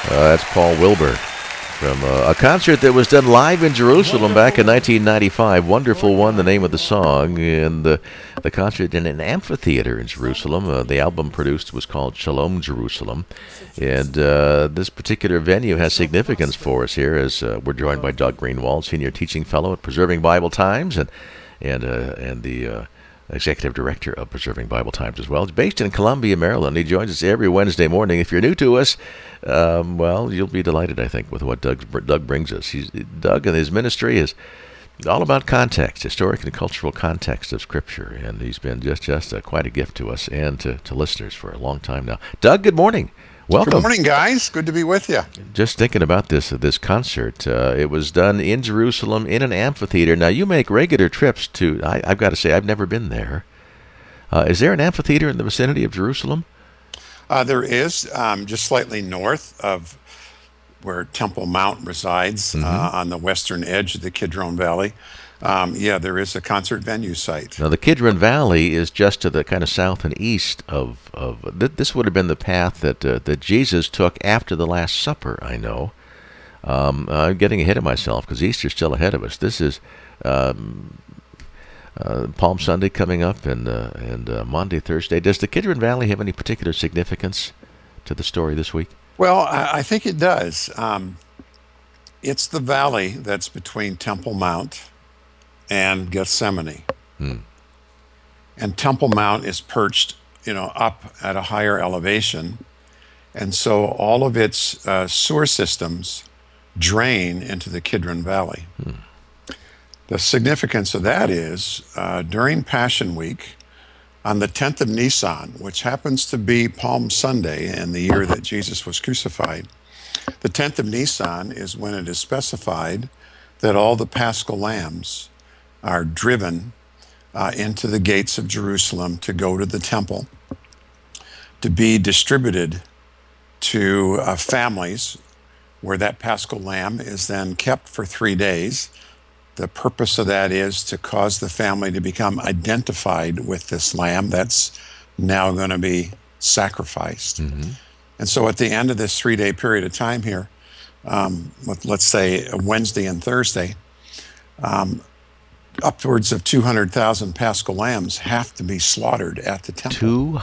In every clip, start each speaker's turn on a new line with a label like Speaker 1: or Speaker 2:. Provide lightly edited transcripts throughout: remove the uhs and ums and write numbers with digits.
Speaker 1: That's Paul Wilbur from a concert that was done live in Jerusalem back in 1995. Wonderful One, the name of the song, and the concert in an amphitheater in Jerusalem. The album produced was called Shalom Jerusalem, and this particular venue has significance for us here as we're joined by Doug Greenwald, Senior Teaching Fellow at Preserving Bible Times, and the Executive Director of Preserving Bible Times as well. He's based in Columbia, Maryland. He joins us every Wednesday morning. If you're new to us, well, you'll be delighted, I think, with what Doug brings us. Doug and his ministry is all about context, historic and cultural context of Scripture, and he's been just quite a gift to us and to listeners for a long time now. Doug, good morning. Welcome.
Speaker 2: Good morning, guys. Good to be with you.
Speaker 1: Just thinking about this concert. It was done in Jerusalem in an amphitheater. Now, you make regular trips to, I've got to say, I've never been there. Is there an amphitheater in the vicinity of Jerusalem?
Speaker 2: There is, just slightly north of where Temple Mount resides, on the western edge of the Kidron Valley. There is a concert venue site.
Speaker 1: Now, the Kidron Valley is just to the kind of south and east of this would have been the path that Jesus took after the Last Supper, I know. I'm getting ahead of myself because Easter's still ahead of us. This is Palm Sunday coming up and Maundy, Thursday. Does the Kidron Valley have any particular significance to the story this week?
Speaker 2: Well, I think it does. It's the valley that's between Temple Mount and Gethsemane. And Temple Mount is perched, up at a higher elevation. And so all of its sewer systems drain into the Kidron Valley. The significance of that is during Passion Week, on the 10th of Nisan, which happens to be Palm Sunday in the year that Jesus was crucified, the 10th of Nisan is when it is specified that all the Paschal lambs are driven into the gates of Jerusalem to go to the temple, to be distributed to families where that Paschal lamb is then kept for 3 days. The purpose of that is to cause the family to become identified with this lamb that's now going to be sacrificed. And so at the end of this 3-day period of time here, let's say Wednesday and Thursday, upwards of 200,000 Paschal lambs have to be slaughtered at the temple.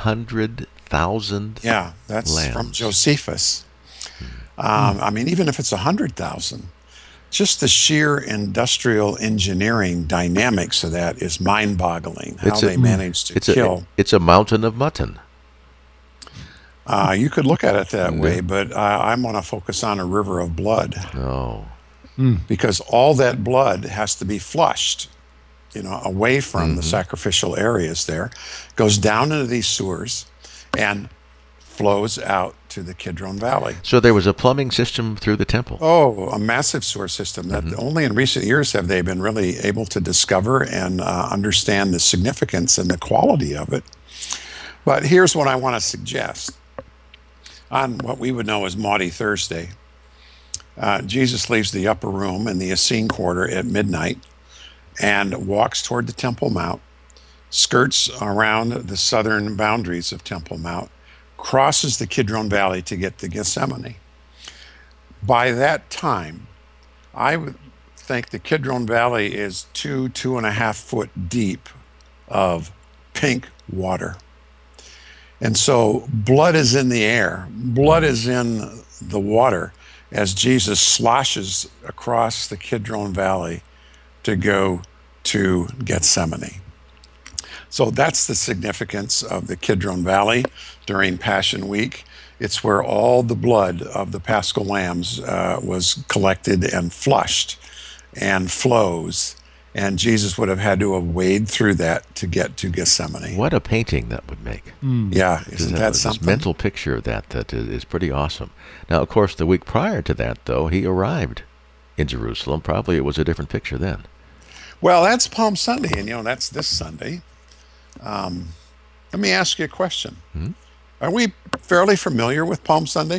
Speaker 1: 200,000
Speaker 2: Yeah, that's
Speaker 1: lambs.
Speaker 2: From Josephus. Even if it's 100,000, just the sheer industrial engineering dynamics of that is mind-boggling, how they managed to kill.
Speaker 1: It's a mountain of mutton.
Speaker 2: You could look at it that way, but I want to focus on a river of blood.
Speaker 1: Oh.
Speaker 2: Because all that blood has to be flushed, away from the sacrificial areas there, goes down into these sewers and flows out to the Kidron Valley.
Speaker 1: So there was a plumbing system through the temple?
Speaker 2: Oh, a massive sewer system that only in recent years have they been really able to discover and understand the significance and the quality of it. But here's what I want to suggest. On what we would know as Maundy Thursday, Jesus leaves the upper room in the Essene Quarter at midnight and walks toward the Temple Mount, skirts around the southern boundaries of Temple Mount, crosses the Kidron Valley to get to Gethsemane. By that time, I would think the Kidron Valley is 2.5 foot deep of pink water. And so blood is in the air, blood is in the water as Jesus sloshes across the Kidron Valley to go to Gethsemane. So that's the significance of the Kidron Valley during Passion Week. It's where all the blood of the Paschal lambs was collected and flushed and flows. And Jesus would have had to have waded through that to get to Gethsemane.
Speaker 1: What a painting that would make.
Speaker 2: Yeah, isn't that something?
Speaker 1: This mental picture of that is pretty awesome. Now, of course, the week prior to that, though, he arrived in Jerusalem. Probably it was a different picture then.
Speaker 2: Well, that's Palm Sunday, and that's this Sunday. Let me ask you a question. Are we fairly familiar with Palm Sunday?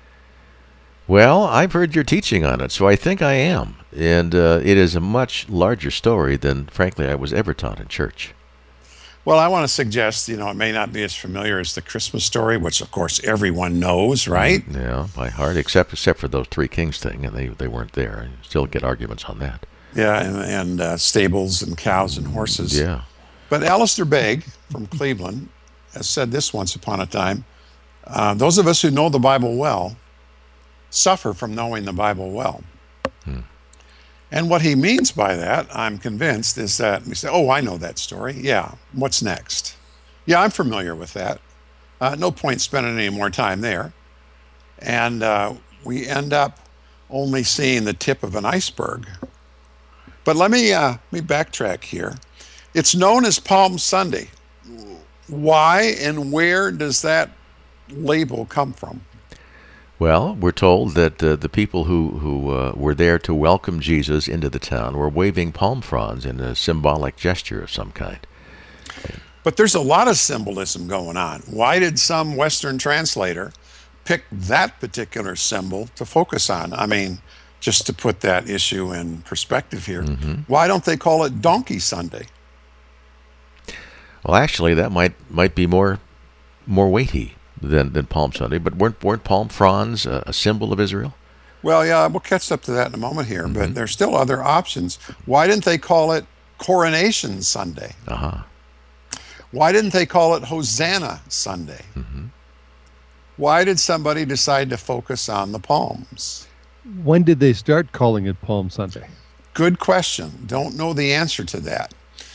Speaker 1: Well, I've heard your teaching on it, so I think I am. And it is a much larger story than, frankly, I was ever taught in church.
Speaker 2: Well, I want to suggest, it may not be as familiar as the Christmas story, which of course everyone knows, right?
Speaker 1: Yeah, by heart, except for those three kings thing, and they weren't there. You still get arguments on that.
Speaker 2: Yeah, and stables and cows and horses.
Speaker 1: Yeah.
Speaker 2: But Alistair Begg from Cleveland has said this once upon a time: those of us who know the Bible well suffer from knowing the Bible well. And what he means by that, I'm convinced, is that we say, oh, I know that story. Yeah, what's next? Yeah, I'm familiar with that. No point spending any more time there. And we end up only seeing the tip of an iceberg. But let me backtrack here. It's known as Palm Sunday. Why and where does that label come from?
Speaker 1: Well, we're told that the people who were there to welcome Jesus into the town were waving palm fronds in a symbolic gesture of some kind.
Speaker 2: But there's a lot of symbolism going on. Why did some Western translator pick that particular symbol to focus on? I mean, just to put that issue in perspective here, why don't they call it Donkey Sunday?
Speaker 1: Well, actually, that might be more weighty than Palm Sunday, but weren't palm fronds a symbol of Israel?
Speaker 2: Well, yeah, we'll catch up to that in a moment here, but there's still other options. Why didn't they call it Coronation Sunday? Why didn't they call it Hosanna Sunday? Why did somebody decide to focus on the palms?
Speaker 3: When did they start calling it Palm Sunday?
Speaker 2: Good question. Don't know the answer to that.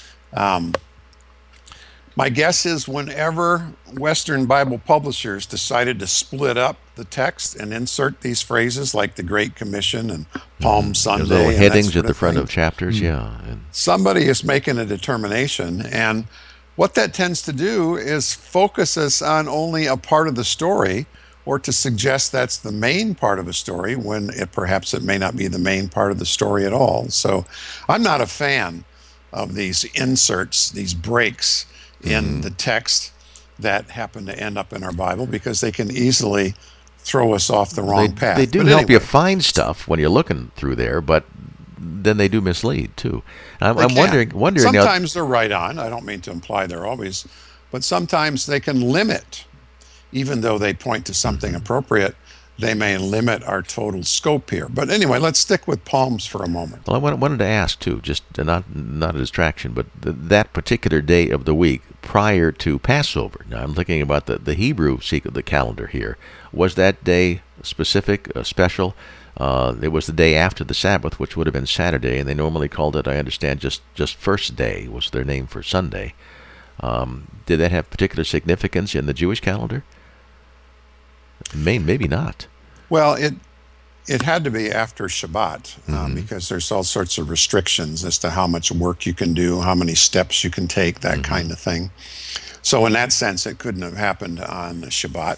Speaker 2: My guess is whenever Western Bible publishers decided to split up the text and insert these phrases like the Great Commission and Palm Sunday,
Speaker 1: little
Speaker 2: and
Speaker 1: headings
Speaker 2: that
Speaker 1: at the front
Speaker 2: thing,
Speaker 1: of chapters, yeah.
Speaker 2: somebody is making a determination, and what that tends to do is focus us on only a part of the story, or to suggest that's the main part of a story when perhaps it may not be the main part of the story at all. So I'm not a fan of these inserts, these breaks in the text that happen to end up in our Bible, because they can easily throw us off the wrong path.
Speaker 1: They do help you find stuff when you're looking through there, but then they do mislead too. I'm wondering.
Speaker 2: Sometimes they're right on. I don't mean to imply they're always, but sometimes they can limit, even though they point to something appropriate. They may limit our total scope here. But anyway, let's stick with palms for a moment.
Speaker 1: Well, I wanted to ask, too, just not a distraction, but that particular day of the week prior to Passover. Now, I'm thinking about the Hebrew the calendar here. Was that day specific, special? It was the day after the Sabbath, which would have been Saturday, and they normally called it, I understand, just first day was their name for Sunday. Did that have particular significance in the Jewish calendar? Maybe not.
Speaker 2: Well, it had to be after Shabbat, because there's all sorts of restrictions as to how much work you can do, how many steps you can take, that kind of thing. So in that sense, it couldn't have happened on Shabbat.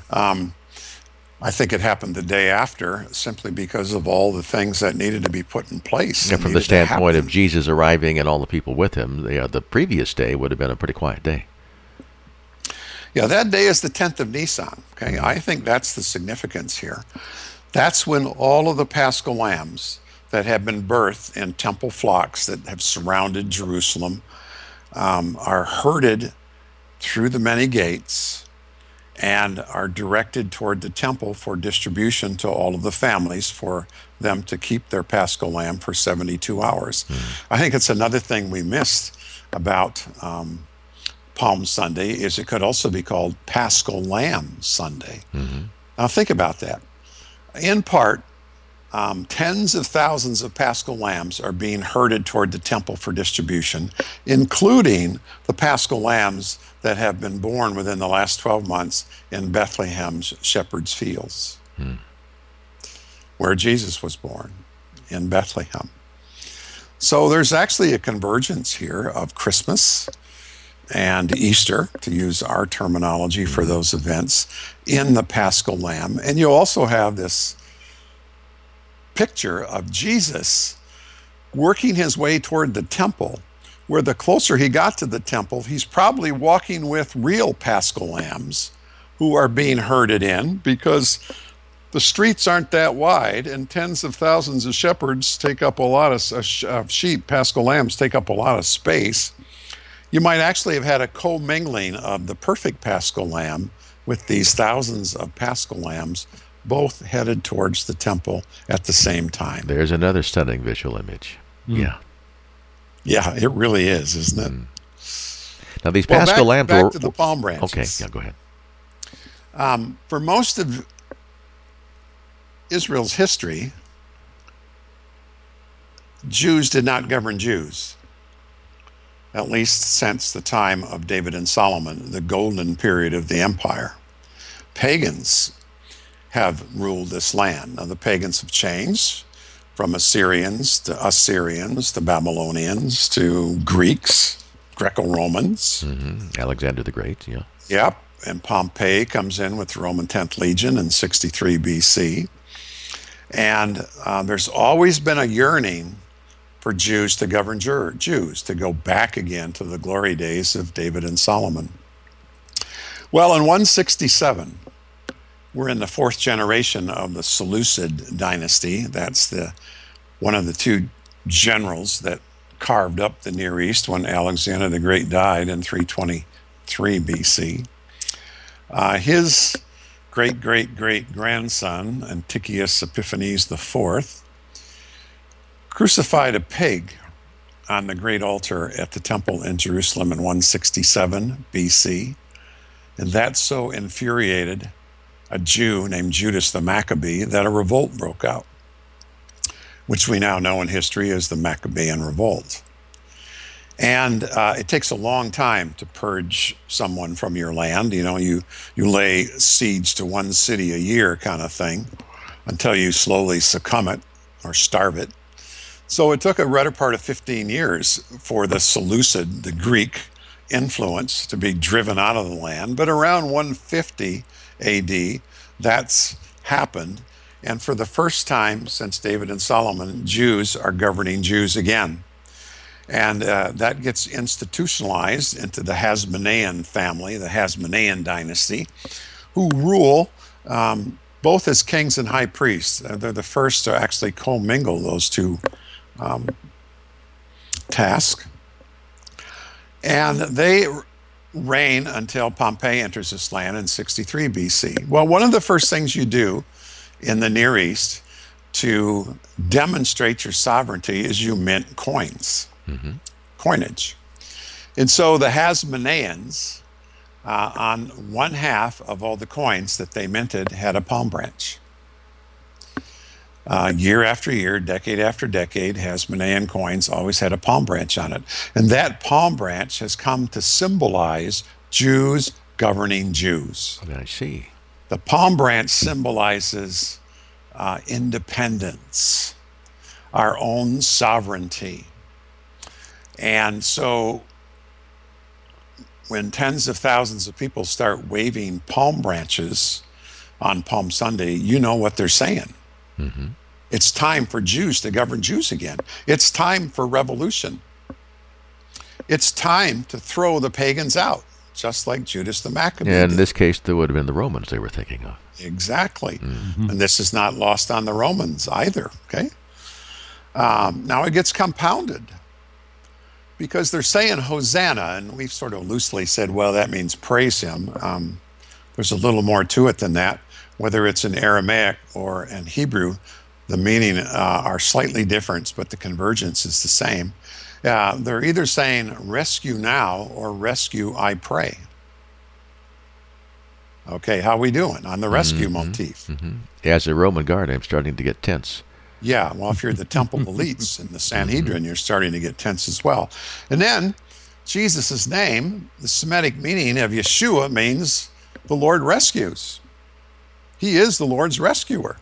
Speaker 2: I think it happened the day after, simply because of all the things that needed to be put in place.
Speaker 1: And from the standpoint of Jesus arriving and all the people with him, the previous day would have been a pretty quiet day.
Speaker 2: Yeah, that day is the 10th of Nisan. Okay, I think that's the significance here. That's when all of the Paschal lambs that have been birthed in temple flocks that have surrounded Jerusalem are herded through the many gates and are directed toward the temple for distribution to all of the families for them to keep their Paschal lamb for 72 hours. I think it's another thing we missed about Palm Sunday is it could also be called Paschal Lamb Sunday. Now think about that. In part, tens of thousands of Paschal lambs are being herded toward the temple for distribution, including the Paschal lambs that have been born within the last 12 months in Bethlehem's shepherd's fields, where Jesus was born, in Bethlehem. So there's actually a convergence here of Christmas and Easter, to use our terminology for those events, in the Paschal Lamb. And you also have this picture of Jesus working his way toward the temple, where the closer he got to the temple, he's probably walking with real Paschal lambs who are being herded in, because the streets aren't that wide, and tens of thousands of shepherds take up a lot of sheep, Paschal lambs take up a lot of space. You might actually have had a commingling of the perfect Paschal lamb with these thousands of Paschal lambs, both headed towards the temple at the same time.
Speaker 1: There's another stunning visual image. Yeah.
Speaker 2: Yeah, it really is, isn't it?
Speaker 1: Now, these Paschal lambs
Speaker 2: back
Speaker 1: were...
Speaker 2: to the palm branches.
Speaker 1: Okay, yeah, go ahead.
Speaker 2: For most of Israel's history, Jews did not govern Jews, at least since the time of David and Solomon, the golden period of the empire. Pagans have ruled this land. Now, the pagans have changed from Assyrians to Babylonians to Greeks, Greco-Romans.
Speaker 1: Alexander the Great, yeah.
Speaker 2: Yep, and Pompey comes in with the Roman 10th Legion in 63 BC. And there's always been a yearning for Jews to govern Jews, to go back again to the glory days of David and Solomon. Well, in 167, we're in the fourth generation of the Seleucid dynasty. That's one of the two generals that carved up the Near East when Alexander the Great died in 323 BC. His great-great-great-grandson, Antiochus Epiphanes IV, crucified a pig on the great altar at the temple in Jerusalem in 167 BC. And that so infuriated a Jew named Judas the Maccabee that a revolt broke out, which we now know in history as the Maccabean Revolt. And it takes a long time to purge someone from your land. You know, you lay siege to one city a year kind of thing until you slowly succumb it or starve it. So it took a better part of 15 years for the Seleucid, the Greek influence, to be driven out of the land. But around 150 AD, that's happened. And for the first time since David and Solomon, Jews are governing Jews again. And that gets institutionalized into the Hasmonean family, the Hasmonean dynasty, who rule both as kings and high priests. They're the first to actually commingle those two tasks. And they reign until Pompey enters this land in 63 BC. Well, one of the first things you do in the Near East to demonstrate your sovereignty is you mint coins, coinage. And so the Hasmoneans, on one half of all the coins that they minted, had a palm branch. Year after year, decade after decade, Hasmonean coins always had a palm branch on it. And that palm branch has come to symbolize Jews governing Jews.
Speaker 1: I see.
Speaker 2: The palm branch symbolizes independence, our own sovereignty. And so when tens of thousands of people start waving palm branches on Palm Sunday, you know what they're saying. It's time for Jews to govern Jews again. It's time for revolution. It's time to throw the pagans out, just like Judas the Maccabee
Speaker 1: And in
Speaker 2: did.
Speaker 1: this case, there would have been the Romans they were thinking of.
Speaker 2: Exactly. And this is not lost on the Romans either, okay? Now it gets compounded because they're saying Hosanna, and we've sort of loosely said, well, that means praise him. There's a little more to it than that. Whether it's in Aramaic or in Hebrew, the meaning are slightly different, but the convergence is the same. They're either saying rescue now or rescue I pray. Okay, how we doing on the rescue motif?
Speaker 1: As a Roman guard, I'm starting to get tense.
Speaker 2: Yeah, well, if you're the temple elites in the Sanhedrin, you're starting to get tense as well. And then Jesus' name, the Semitic meaning of Yeshua, means the Lord rescues. He is the Lord's rescuer.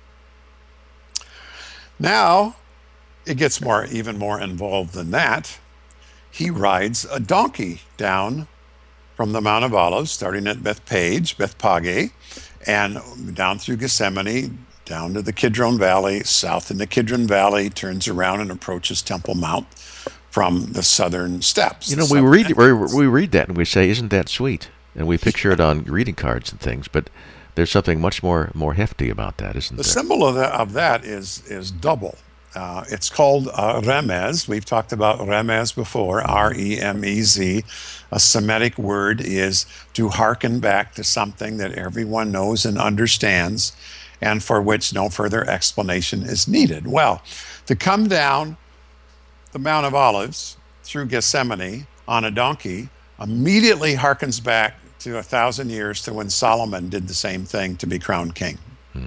Speaker 2: Now, it gets even more involved than that. He rides a donkey down from the Mount of Olives, starting at Bethphage, and down through Gethsemane, down to the Kidron Valley, south in the Kidron Valley, turns around and approaches Temple Mount from the southern steps.
Speaker 1: You know, we read that and we say, isn't that sweet? And we picture it on greeting cards and things, but there's something much more hefty about that, isn't there?
Speaker 2: The symbol of that is double. It's called remez. We've talked about remez before, R-E-M-E-Z. A Semitic word is to hearken back to something that everyone knows and understands and for which no further explanation is needed. Well, to come down the Mount of Olives through Gethsemane on a donkey immediately harkens back to 1,000 years to when Solomon did the same thing to be crowned king.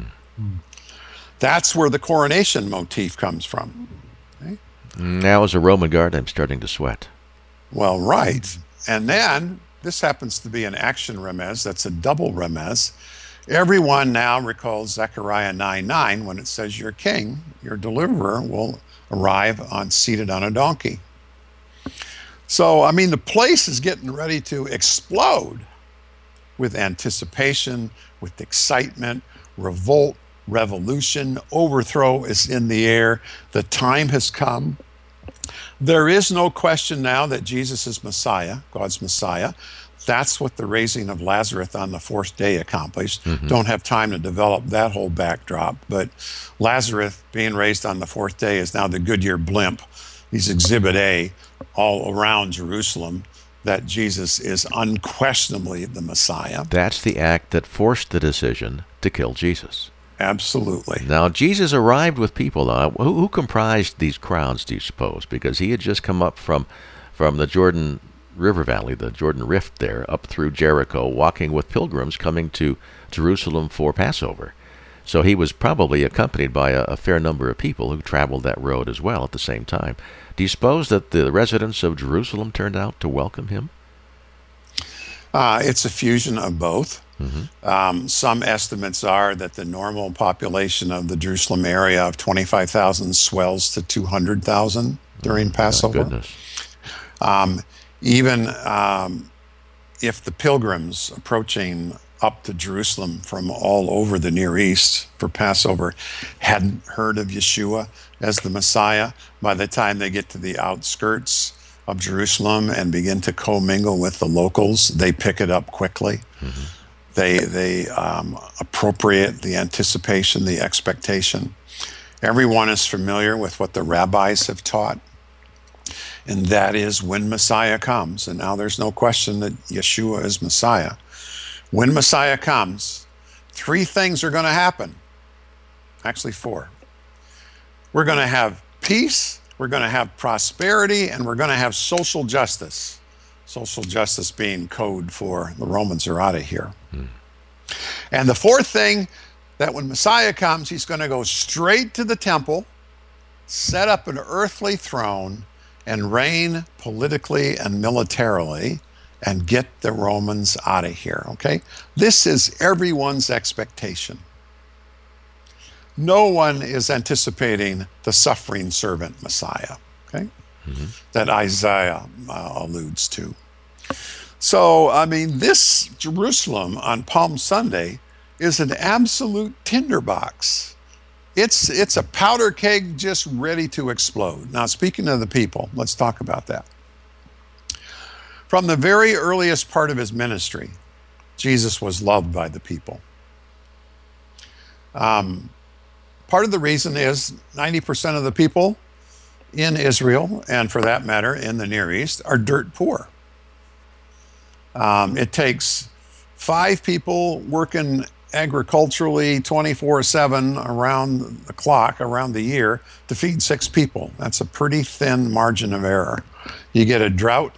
Speaker 2: That's where the coronation motif comes from. Okay?
Speaker 1: Now, as a Roman guard, I'm starting to sweat.
Speaker 2: Well, right. And then this happens to be an action remez. That's a double remez. Everyone now recalls Zechariah 9:9 when it says your king, your deliverer, will arrive seated on a donkey. So, I mean, the place is getting ready to explode with anticipation, with excitement, revolt, revolution, overthrow is in the air. The time has come. There is no question now that Jesus is Messiah, God's Messiah. That's what the raising of Lazarus on the fourth day accomplished. Don't have time to develop that whole backdrop, but Lazarus being raised on the fourth day is now the Goodyear blimp. He's Exhibit A all around Jerusalem, that Jesus is unquestionably the Messiah.
Speaker 1: That's the act that forced the decision to kill Jesus.
Speaker 2: Absolutely.
Speaker 1: Now, Jesus arrived with people. Who comprised these crowds, do you suppose? Because he had just come up from the Jordan River Valley, the Jordan Rift there, up through Jericho, walking with pilgrims coming to Jerusalem for Passover. So he was probably accompanied by a fair number of people who traveled that road as well at the same time. Do you suppose that the residents of Jerusalem turned out to welcome him?
Speaker 2: It's a fusion of both. Some estimates are that the normal population of the Jerusalem area of 25,000 swells to 200,000 during Passover.
Speaker 1: Goodness.
Speaker 2: Even if the pilgrims approaching up to Jerusalem from all over the Near East for Passover hadn't heard of Yeshua as the Messiah, by the time they get to the outskirts of Jerusalem and begin to commingle with the locals, they pick it up quickly. They appropriate the anticipation, the expectation. Everyone is familiar with what the rabbis have taught, and that is when Messiah comes, and now there's no question that Yeshua is Messiah. When Messiah comes, three things are going to happen. Actually, four. We're going to have peace, we're going to have prosperity, and we're going to have social justice. Social justice being code for the Romans are out of here. And the fourth thing, that when Messiah comes, he's going to go straight to the temple, set up an earthly throne, and reign politically and militarily, and get the Romans out of here, okay? This is everyone's expectation. No one is anticipating the suffering servant Messiah, okay? That Isaiah alludes to. So, I mean, this Jerusalem on Palm Sunday is an absolute tinderbox. It's a powder keg just ready to explode. Now, speaking of the people, let's talk about that. From the very earliest part of his ministry, Jesus was loved by the people. Part of the reason is 90% of the people in Israel, and for that matter, in the Near East, are dirt poor. It takes 5 people working agriculturally 24/7 around the clock, around the year, to feed 6 people. That's a pretty thin margin of error. You get a drought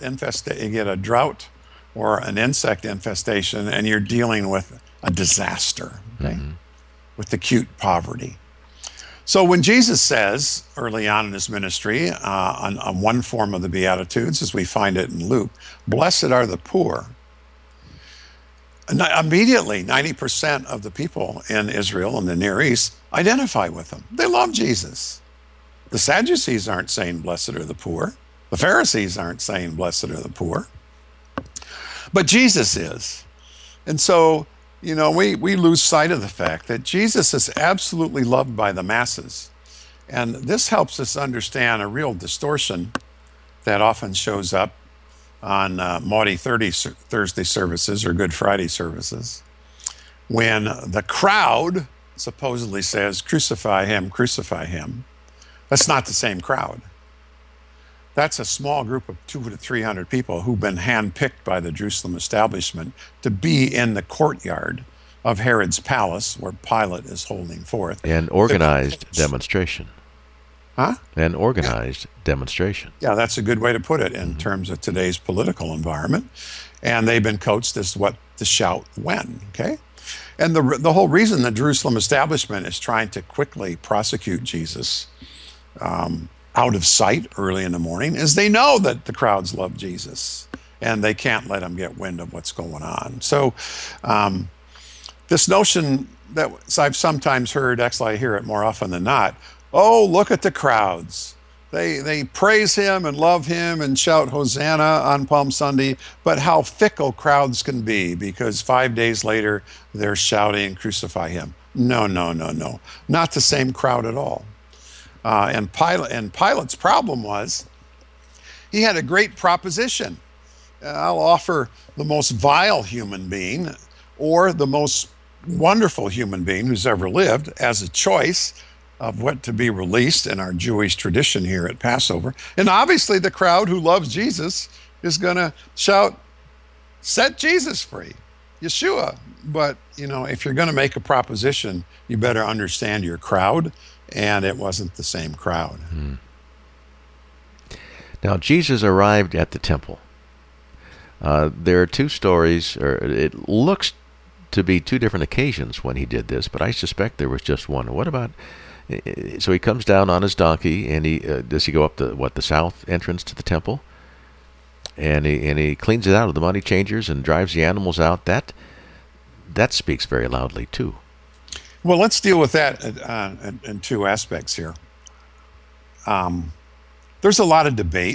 Speaker 2: or an insect infestation, and you're dealing with a disaster, okay? With acute poverty. So when Jesus says early on in his ministry, on one form of the Beatitudes, as we find it in Luke, blessed are the poor, immediately 90% of the people in Israel and the Near East identify with him. They love Jesus. The Sadducees aren't saying blessed are the poor. The Pharisees aren't saying blessed are the poor. But Jesus is. And so, you know, we lose sight of the fact that Jesus is absolutely loved by the masses. And this helps us understand a real distortion that often shows up on Maundy Thursday services or Good Friday services, when the crowd supposedly says, crucify him, That's not the same crowd. That's a small group of 200 to 300 people who've been handpicked by the Jerusalem establishment to be in the courtyard of Herod's palace where Pilate is holding forth.
Speaker 1: An organized demonstration.
Speaker 2: Huh?
Speaker 1: An organized demonstration.
Speaker 2: Yeah, that's a good way to put it in terms of today's political environment. And they've been coached as to what to shout when, okay? And the whole reason the Jerusalem establishment is trying to quickly prosecute Jesus out of sight early in the morning is they know that the crowds love Jesus and they can't let them get wind of what's going on. So this notion that I've sometimes heard, actually I hear it more often than not, oh, look at the crowds. They praise him and love him and shout Hosanna on Palm Sunday, but how fickle crowds can be because 5 days later they're shouting, crucify him. No, no, no, no. Not the same crowd at all. And Pilate's problem was he had a great proposition. I'll offer the most vile human being or the most wonderful human being who's ever lived as a choice of what to be released in our Jewish tradition here at Passover. And obviously the crowd who loves Jesus is going to shout, set Jesus free, Yeshua. But, you know, if you're going to make a proposition, you better understand your crowd. And it wasn't the same crowd.
Speaker 1: Now, Jesus arrived at the temple. There are two stories, or it looks to be two different occasions when he did this, but I suspect there was just one. What about, so he comes down on his donkey, and does he go up the south entrance to the temple? And he cleans it out of the money changers and drives the animals out. That speaks very loudly, too.
Speaker 2: Well, let's deal with that in two aspects here. There's a lot of debate,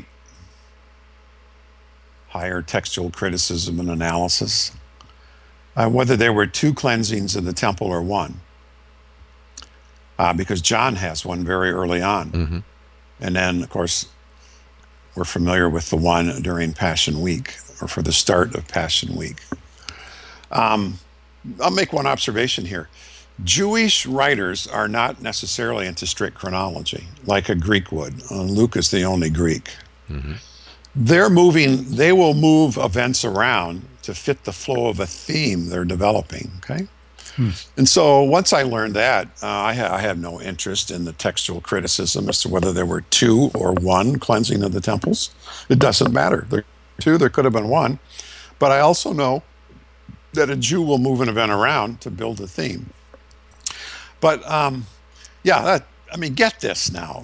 Speaker 2: higher textual criticism and analysis, whether there were two cleansings of the temple or one. Because John has one very early on. Mm-hmm. And then, of course, we're familiar with the one during Passion Week, or for the start of Passion Week. I'll make one observation here. Jewish writers are not necessarily into strict chronology, like a Greek would. Luke is the only Greek. Mm-hmm. They will move events around to fit the flow of a theme they're developing, okay? And so once I learned that, I have no interest in the textual criticism as to whether there were two or one cleansing of the temples. It doesn't matter. There were two, there could have been one. But I also know that a Jew will move an event around to build a theme. But get this now.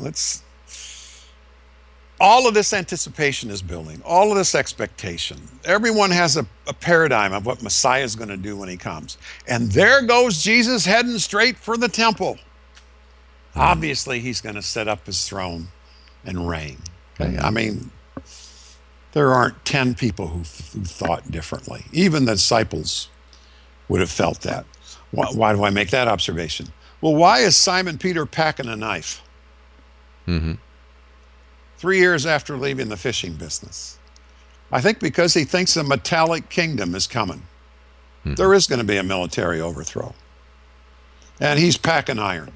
Speaker 2: All of this anticipation is building, all of this expectation. Everyone has a paradigm of what Messiah is going to do when he comes. And there goes Jesus heading straight for the temple. Obviously, he's going to set up his throne and reign. Okay? I mean, there aren't 10 people who thought differently. Even the disciples would have felt that. Why do I make that observation? Well, why is Simon Peter packing a knife? Mm-hmm. 3 years after leaving the fishing business. I think because he thinks a metallic kingdom is coming. Mm-hmm. There is going to be a military overthrow. And he's packing iron.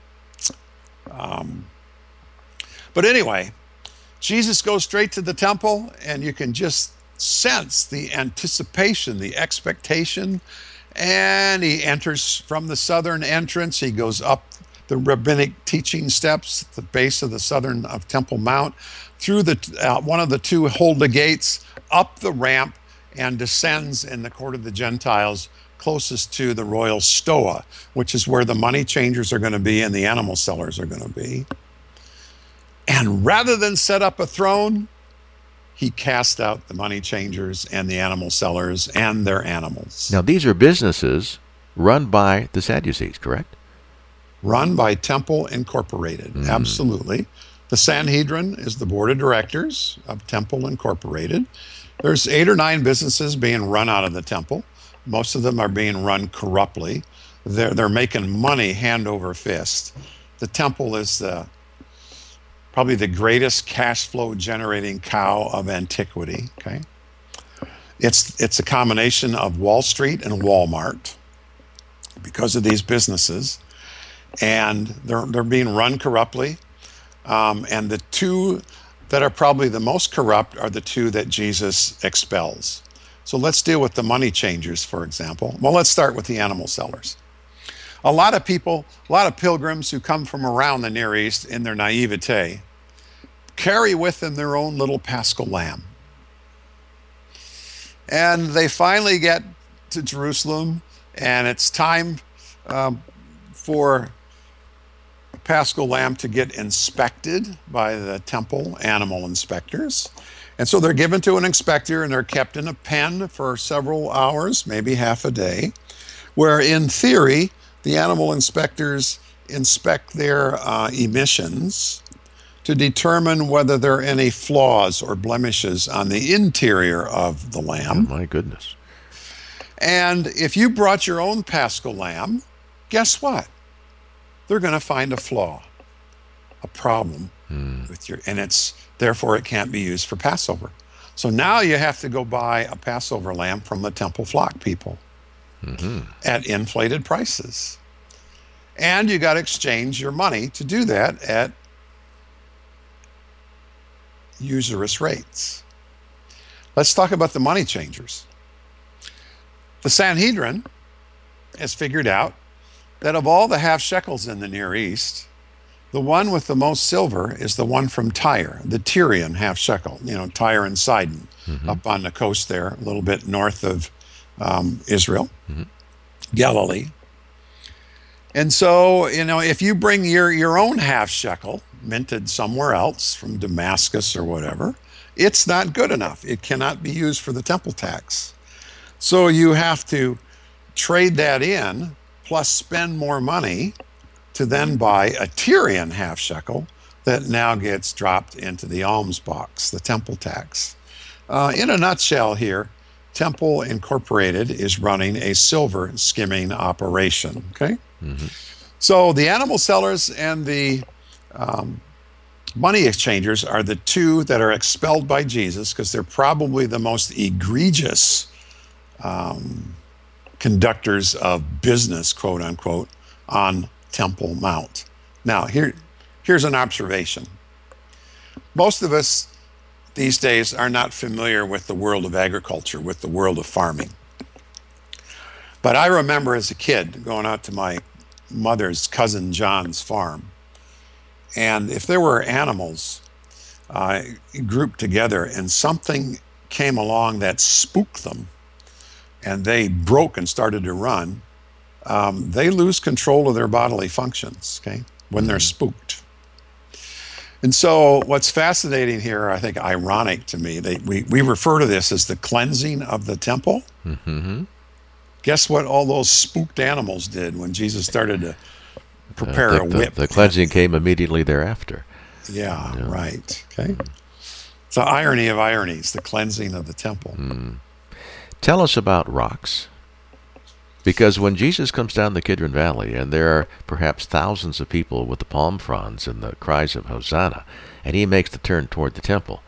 Speaker 2: But anyway, Jesus goes straight to the temple, and you can just sense the anticipation, the expectation. And he enters from the southern entrance. He goes up the rabbinic teaching steps at the base of the southern of Temple Mount, through the one of the two Huldah gates, up the ramp, and descends in the court of the Gentiles closest to the royal stoa, which is where the money changers are going to be and the animal sellers are going to be. And rather than set up a throne, he cast out the money changers and the animal sellers and their animals.
Speaker 1: Now, these are businesses run by the Sadducees, correct?
Speaker 2: Run by Temple Incorporated, absolutely. The Sanhedrin is the board of directors of Temple Incorporated. There's 8 or 9 businesses being run out of the temple. Most of them are being run corruptly. They're making money hand over fist. The temple is probably the greatest cash flow generating cow of antiquity. Okay, it's a combination of Wall Street and Walmart because of these businesses, and they're being run corruptly. And the two that are probably the most corrupt are the two that Jesus expels. So let's deal with the money changers, for example. Well, let's start with the animal sellers. A lot of people, a lot of pilgrims who come from around the Near East in their naivete carry with them their own little Paschal lamb. And they finally get to Jerusalem, and it's time for a Paschal lamb to get inspected by the temple animal inspectors. And so they're given to an inspector, and they're kept in a pen for several hours, maybe half a day, where in theory, the animal inspectors inspect their emissions to determine whether there are any flaws or blemishes on the interior of the lamb.
Speaker 1: Oh, my goodness.
Speaker 2: And if you brought your own Paschal lamb, guess what? They're going to find a flaw, a problem with your, and therefore it can't be used for Passover. So now you have to go buy a Passover lamb from the temple flock people at inflated prices. And you got to exchange your money to do that at usurious rates. Let's talk about the money changers. The Sanhedrin has figured out that of all the half shekels in the Near East, the one with the most silver is the one from Tyre, the Tyrian half shekel, Tyre and Sidon, up on the coast there, a little bit north of Israel, Galilee. And so, if you bring your own half shekel, minted somewhere else from Damascus or whatever, it's not good enough. It cannot be used for the temple tax. So you have to trade that in, plus spend more money to then buy a Tyrian half shekel that now gets dropped into the alms box, the temple tax. In a nutshell here, Temple Incorporated is running a silver skimming operation, okay? So the animal sellers and the money exchangers are the two that are expelled by Jesus because they're probably the most egregious conductors of business, quote unquote, on Temple Mount. Now, here's an observation. Most of us these days are not familiar with the world of agriculture, with the world of farming. But I remember as a kid going out to my mother's cousin John's farm, and if there were animals grouped together and something came along that spooked them and they broke and started to run, they lose control of their bodily functions, okay, when they're spooked. And so what's fascinating here, I think ironic to me, we refer to this as the cleansing of the temple. Guess what all those spooked animals did when Jesus started to prepare a whip?
Speaker 1: The cleansing came immediately thereafter.
Speaker 2: Yeah, right. Okay. It's the irony of ironies, the cleansing of the temple.
Speaker 1: Tell us about rocks. Because when Jesus comes down the Kidron Valley, and there are perhaps thousands of people with the palm fronds and the cries of Hosanna, and he makes the turn toward the temple,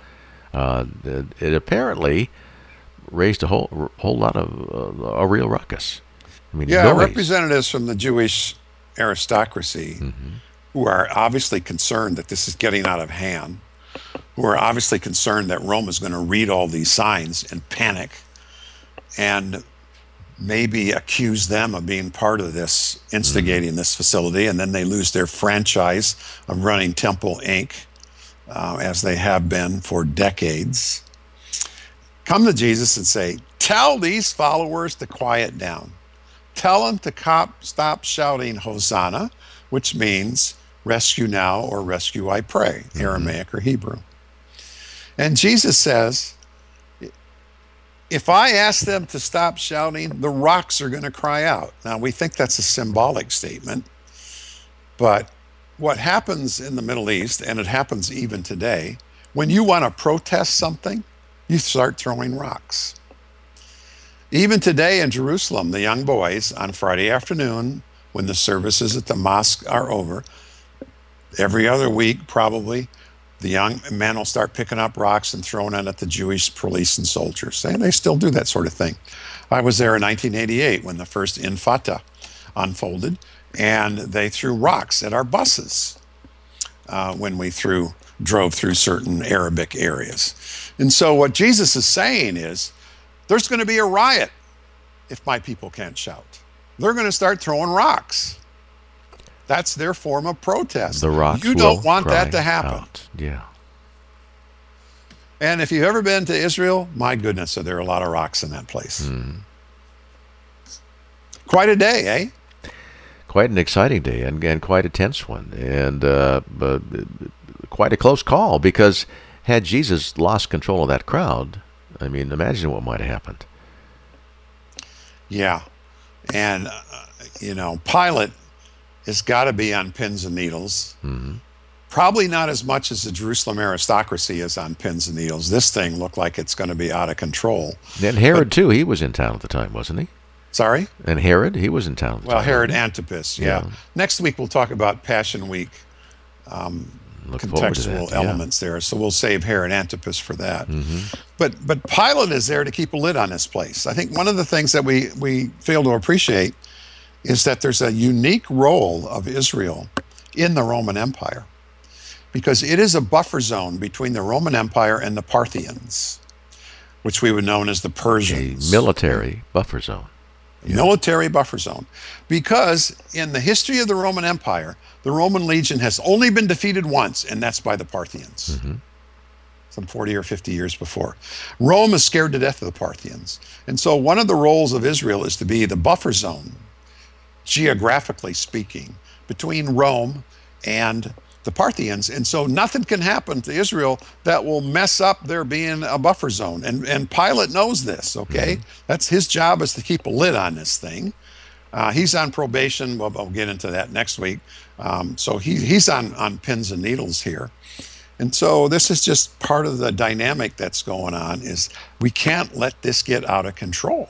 Speaker 1: it apparently raised a whole lot of a real ruckus. I mean,
Speaker 2: yeah,
Speaker 1: noise.
Speaker 2: Representatives from the Jewish aristocracy who are obviously concerned that this is getting out of hand, who are obviously concerned that Rome is going to read all these signs and panic and maybe accuse them of being part of this, instigating this facility, and then they lose their franchise of running Temple Inc., as they have been for decades. Come to Jesus and say, tell these followers to quiet down. Tell them to stop shouting Hosanna, which means rescue now or rescue I pray, Aramaic or Hebrew. And Jesus says, if I ask them to stop shouting, the rocks are going to cry out. Now, we think that's a symbolic statement, but what happens in the Middle East, and it happens even today, when you want to protest something, you start throwing rocks. Even today in Jerusalem, the young boys on Friday afternoon, when the services at the mosque are over, every other week probably, the young men will start picking up rocks and throwing it at the Jewish police and soldiers. And they still do that sort of thing. I was there in 1988 when the first Intifada unfolded, and they threw rocks at our buses. when we drove through certain Arabic areas. And so what Jesus is saying is, there's going to be a riot if my people can't shout. They're going to start throwing rocks. That's their form of protest.
Speaker 1: The rocks
Speaker 2: You don't want that to happen.
Speaker 1: Out. Yeah.
Speaker 2: And if you've ever been to Israel, my goodness, there are a lot of rocks in that place. Quite a day, eh?
Speaker 1: Quite an exciting day, and quite a tense one, and but quite a close call, because had Jesus lost control of that crowd, I mean, imagine what might have happened.
Speaker 2: Yeah. And, Pilate has got to be on pins and needles. Probably not as much as the Jerusalem aristocracy is on pins and needles. This thing looked like it's going to be out of control.
Speaker 1: And Herod, too, he was in town at the time, wasn't he?
Speaker 2: Sorry?
Speaker 1: And Herod, he was in town at the time.
Speaker 2: Well, Herod Antipas, yeah. Next week we'll talk about Passion Week contextual elements there. So we'll save Herod Antipas for that. But Pilate is there to keep a lid on this place. I think one of the things that we fail to appreciate is that there's a unique role of Israel in the Roman Empire, because it is a buffer zone between the Roman Empire and the Parthians, which we would know as the Persians.
Speaker 1: A military buffer zone.
Speaker 2: Military buffer zone. Because in the history of the Roman Empire, the Roman legion has only been defeated once, and that's by the Parthians. Some 40 or 50 years before. Rome is scared to death of the Parthians. And so one of the roles of Israel is to be the buffer zone, geographically speaking, between Rome and the Parthians. And so nothing can happen to Israel that will mess up there being a buffer zone. And Pilate knows this, okay? That's his job, is to keep a lid on this thing. He's on probation. We'll get into that next week. So he's on pins and needles here. And so this is just part of the dynamic that's going on, is we can't let this get out of control.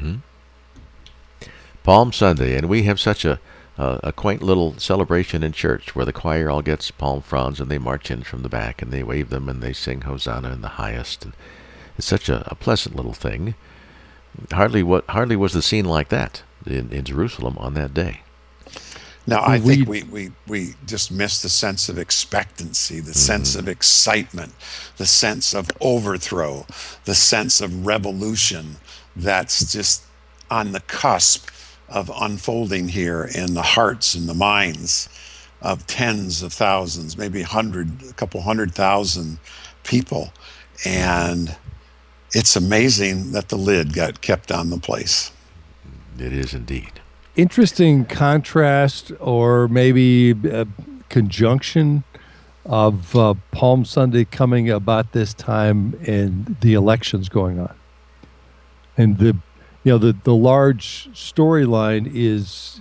Speaker 1: Palm Sunday, and we have such a quaint little celebration in church where the choir all gets palm fronds and they march in from the back and they wave them and they sing Hosanna in the highest. And it's such a pleasant little thing. Hardly was the scene like that in Jerusalem on that day.
Speaker 2: Now, I think we just missed the sense of expectancy, the sense of excitement, the sense of overthrow, the sense of revolution that's just on the cusp of unfolding here in the hearts and the minds of tens of thousands, maybe a couple 100,000 people. And it's amazing that the lid got kept on the place.
Speaker 1: It is indeed.
Speaker 3: Interesting contrast, or maybe a conjunction of Palm Sunday coming about this time and the elections going on. And the large storyline is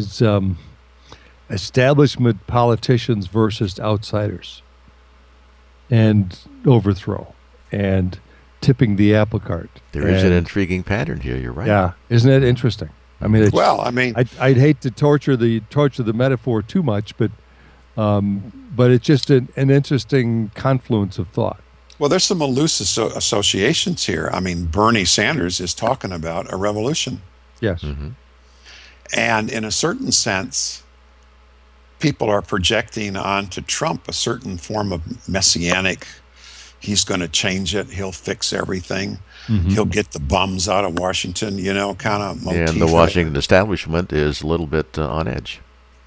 Speaker 3: establishment politicians versus outsiders, and overthrow, and tipping the apple cart.
Speaker 1: There is an intriguing pattern here. You're right.
Speaker 3: Yeah, isn't it interesting? I mean, I'd hate to torture the metaphor too much, but it's just an interesting confluence of thought.
Speaker 2: Well, there's some loose associations here. I mean, Bernie Sanders is talking about a revolution.
Speaker 3: Yes.
Speaker 2: And in a certain sense, people are projecting onto Trump a certain form of messianic, he's going to change it, he'll fix everything, he'll get the bums out of Washington, kind of motif.
Speaker 1: And the Washington establishment is a little bit on edge.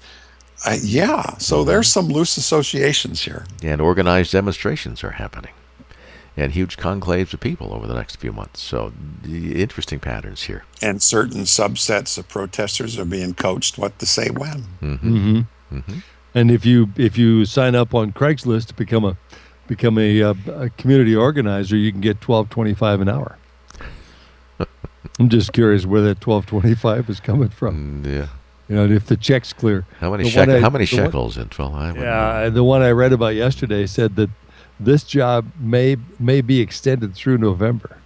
Speaker 2: So there's some loose associations here.
Speaker 1: And organized demonstrations are happening. And huge conclaves of people over the next few months. So interesting patterns here.
Speaker 2: And certain subsets of protesters are being coached what to say when.
Speaker 3: And if you sign up on Craigslist to become a community organizer, you can get $12.25 an hour. I'm just curious where that $12.25 is coming from.
Speaker 1: Yeah.
Speaker 3: If the check's clear.
Speaker 1: How many shekels in 12?
Speaker 3: Yeah, the one I read about yesterday said that this job may be extended through November.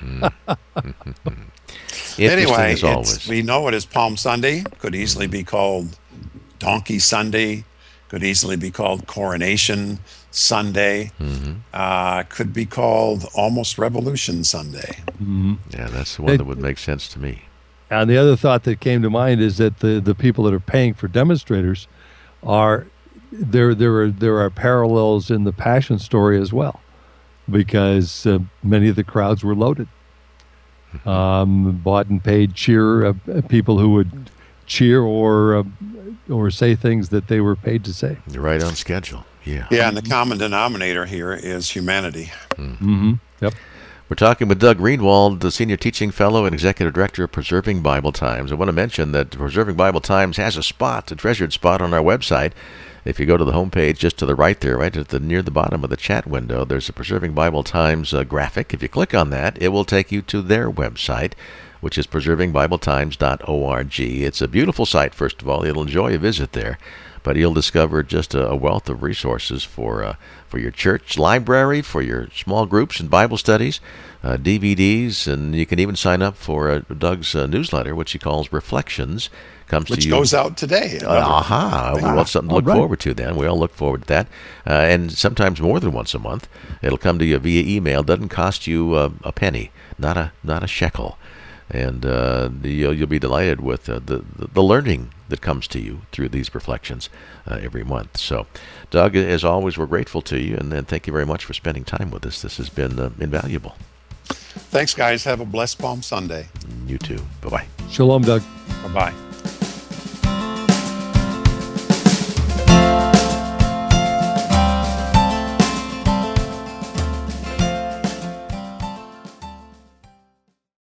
Speaker 2: Anyway, we know it is Palm Sunday. Could easily be called Donkey Sunday. Could easily be called Coronation Sunday. Could be called almost Revolution Sunday.
Speaker 1: Yeah, that's the one that would make sense to me.
Speaker 3: And the other thought that came to mind is that the people that are paying for demonstrators are there are parallels in the Passion story as well, because many of the crowds were loaded. Bought and paid cheer people who would cheer or say things that they were paid to say.
Speaker 1: You're right on schedule. Yeah.
Speaker 2: Yeah, and the common denominator here is humanity.
Speaker 3: Mm-hmm. Yep.
Speaker 1: We're talking with Doug Greenwald, the Senior Teaching Fellow and Executive Director of Preserving Bible Times. I want to mention that Preserving Bible Times has a treasured spot on our website. If you go to the homepage, just to the right there, right at near the bottom of the chat window, there's a Preserving Bible Times graphic. If you click on that, it will take you to their website, which is preservingbibletimes.org. It's a beautiful site, first of all. You'll enjoy a visit there. But you'll discover just a wealth of resources for your church library, for your small groups and Bible studies, DVDs, and you can even sign up for Doug's newsletter, which he calls Reflections.
Speaker 2: Which goes out today.
Speaker 1: We want something to look forward to then. We all look forward to that. And sometimes more than once a month. It'll come to you via email. Doesn't cost you a penny, not a shekel. And you'll be delighted with the learning that comes to you through these reflections every month. So, Doug, as always, we're grateful to you, and thank you very much for spending time with us. This has been invaluable.
Speaker 2: Thanks, guys. Have a blessed Palm Sunday.
Speaker 1: You too. Bye-bye.
Speaker 3: Shalom, Doug.
Speaker 2: Bye-bye.